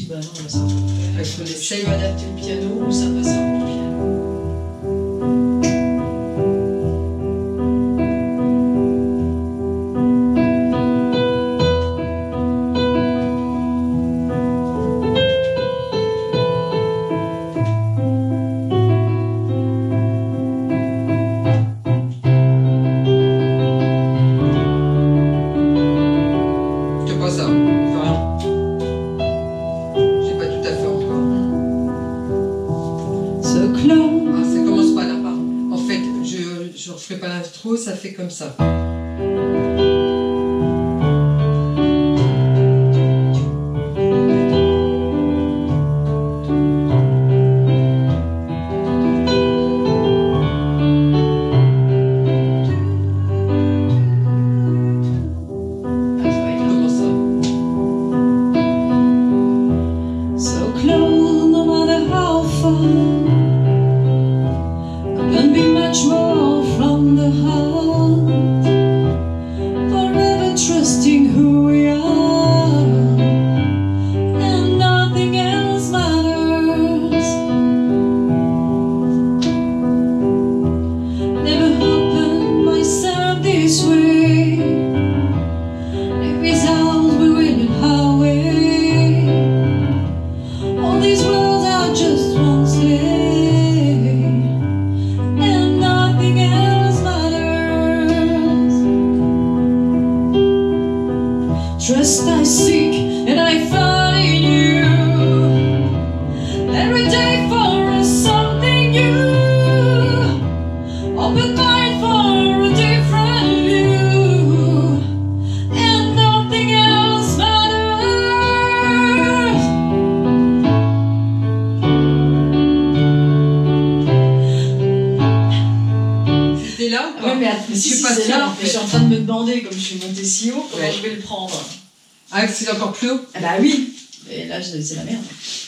bah non, là, ça va pas. Est-ce qu'on essaye? Je peux adapter le piano ou ça passera pour le piano. Ça fait comme ça. Trust I seek and I find you every day for something new. Open mind for a different view, and nothing else matters. C'était là ou pas? Ouais, mais attends, je suis pas c'est sûre. là, je suis en train de me demander, comme je suis montée si haut, comment je vais le prendre. Ah, c'est encore plus haut? Ah bah oui, et là c'est la merde.